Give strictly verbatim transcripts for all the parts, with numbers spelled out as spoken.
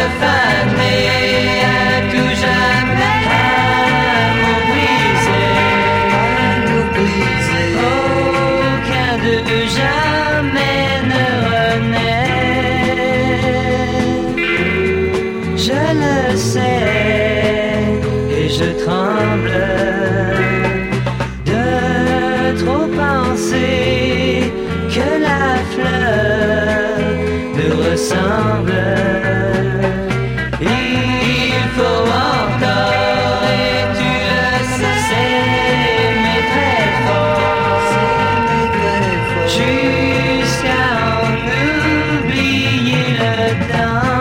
faner à tout jamais, à nous briser, à nous briser. Aucun de jamais ne renaît. Je le sais et je tremble de trop penser que la fleur me ressemble. Il faut encore, et tu le sais, s'aimer très fort, jusqu'à en oublier le temps.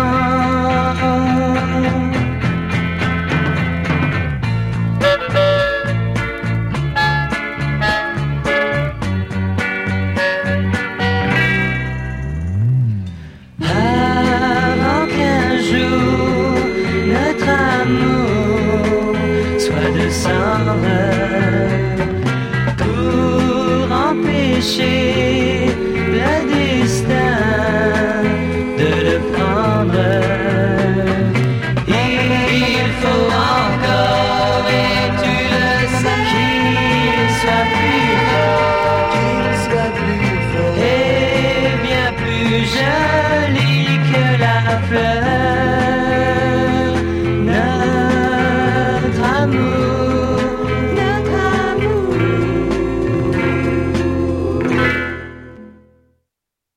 Avant qu'un jour notre amour soit de cendre, pour empêcher